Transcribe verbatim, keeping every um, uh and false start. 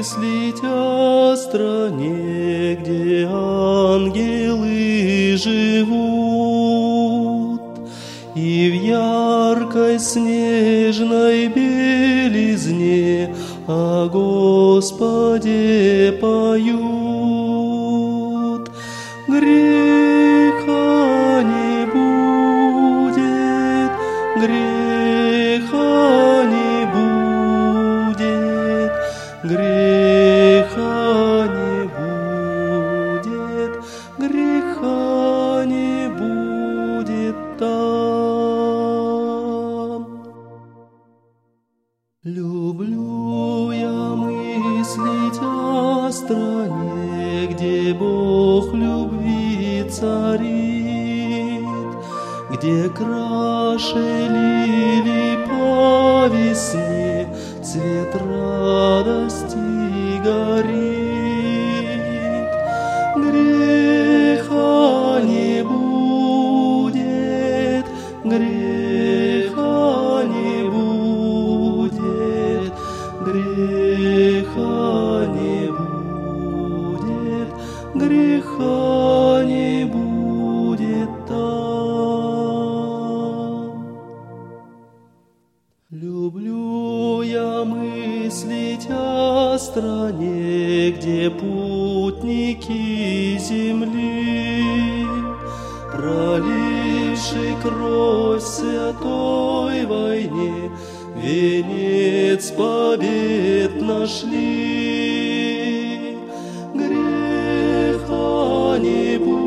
мыслить о стране, где ангелы живут, и в яркой снежной белизне о Господе поют. Греха не будет, греха не будет, греха не будет, греха не будет там. Люблю я мыслить о стране, где Бог любви царит, где краше лилий по весне цвет радости горит. Греха не будет, греха не будет, греха не будет, греха не будет там. Люблю я мыслить о стране, где путники земли, проливши кровь в святой войне, венец побед нашли. Греха не будет.